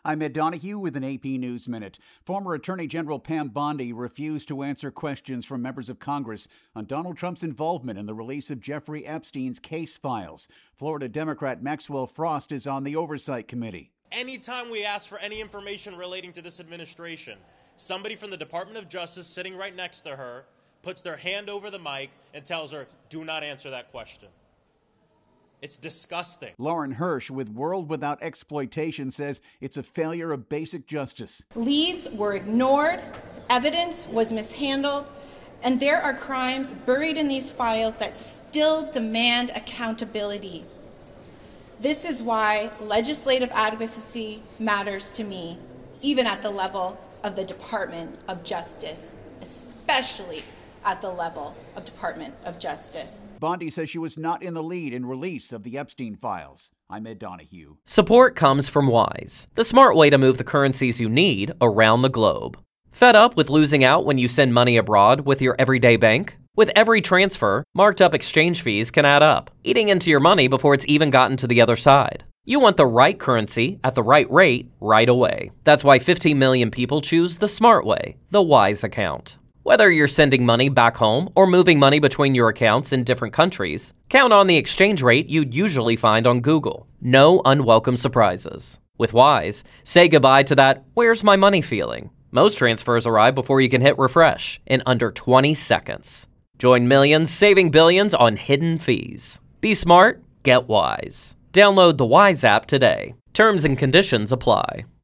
I'm Ed Donahue with an AP News Minute. Former Attorney General Pam Bondi refused to answer questions from members of Congress on Donald Trump's involvement in the release of Jeffrey Epstein's case files. Florida Democrat Maxwell Frost is on the Oversight Committee. Anytime we ask for any information relating to this administration, somebody from the Department of Justice sitting right next to her puts their hand over the mic and tells her, do not answer that question. It's disgusting. Lauren Hirsch with World Without Exploitation says it's a failure of basic justice. Leads were ignored, evidence was mishandled, and there are crimes buried in these files that still demand accountability. This is why legislative advocacy matters to me, even at the level of the Department of Justice, especially at the level of Department of Justice. Bondi says she was not in the lead in release of the Epstein files. I'm Ed Donahue. Support comes from Wise, the smart way to move the currencies you need around the globe. Fed up with losing out when you send money abroad with your everyday bank? With every transfer, marked up exchange fees can add up, eating into your money before it's even gotten to the other side. You want the right currency at the right rate right away. That's why 15 million people choose the smart way, the Wise account. Whether you're sending money back home or moving money between your accounts in different countries, count on the exchange rate you'd usually find on Google. No unwelcome surprises. With Wise, say goodbye to that "where's my money" feeling. Most transfers arrive before you can hit refresh in under 20 seconds. Join millions saving billions on hidden fees. Be smart, get Wise. Download the Wise app today. Terms and conditions apply.